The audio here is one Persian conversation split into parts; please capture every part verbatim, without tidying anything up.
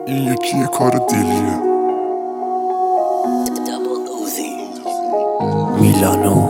این یکی یه کار دلیه. میلانو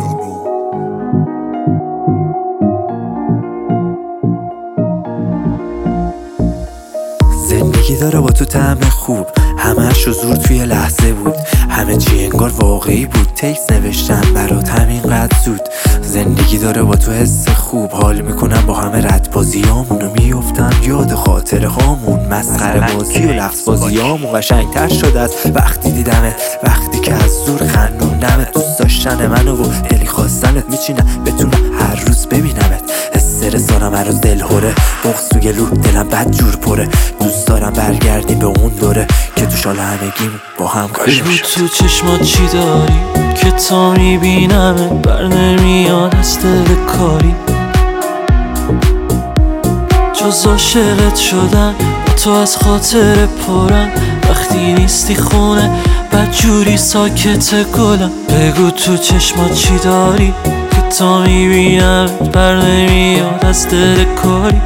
زندگی داره با تو طعم خوب، همه‌ش حضور توی لحظه بود، همه چی انگار واقعی بود. تکست نوشتم برات همینقدر زود. زندگی داره با تو حس خوب، حال میکنم با همه ردبازیامون و میفتم یاد خاطره هامون، مسخره بازی و لفظ بازیامون. قشنگتر شده از وقتی دیدمت، وقتی که از دور خندوندمت. دوست داشتن منو و دلی خواستنت، میچینم بتونم هر روز ببینمت. استرس دارم هر روز دلهوره، بغض تو گلو دلم بد جور پره. دوست دارم برگردیم به اون دوره که تو شال همگیم با هم خوش میشه. تو چشمات چی داری که تا میبینمت بر نمیاد از دل کاری، جز عاشقت شدن با تو از خاطر پرم. وقتی نیستی خونه بد جوری ساکت گلم. بگو تو چشمات چی داری که تا میبینمت بر نمیاد از دل کاری،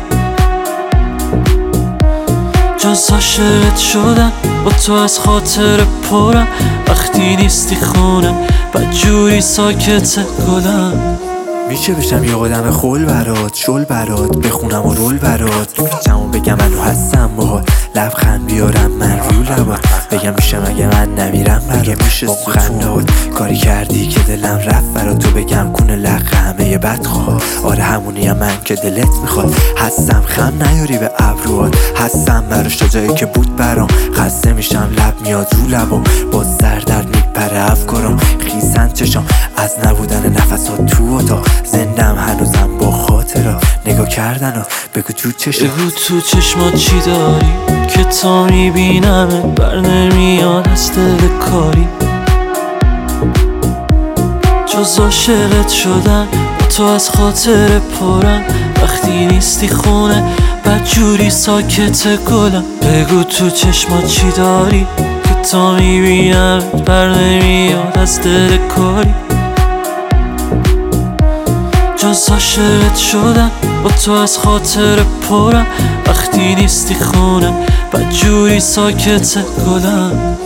جز عاشقت شدن با تو از خاطر پرم. وقتی نیستی خونه بد جوری ساکت گلم. میشه بشم یه آدم خول برات، شل برات بخونم و رول برات. چمون بگم منو هستم باهات، لبخند بیارم من رو لبات. بگم میشه مگه من نمیرم برات، میشه سخندات کاری کردی که دلم رفت برات. تو بگم کونه لق همه بدخواه، آره همونیم من که دلت میخواد. هستم خم نیاری به ابروات، هستم براش تا جایی که بود برام. خسته میشم لب میاد رو لبام، با سردرد میپره افکارم. خیسن چشام از نبودن نفسات تو اتاق، زندم هنوزم با خاطرات نگاه کردن و بگو تو چشم. بگو تو چشمات چی داری که تا میبینمت بر نمیاد از دل کاری، جز عاشقت شدن با تو از خاطر پرم. وقتی نیستی خونه بد جوری ساکت گلم. بگو تو چشمات چی داری که تا میبینمت بر نمیاد از دل کاری، جز عاشقت شدن با تو از خاطر پرم. وقتی نیستی خونه بد جوری ساکت گلم.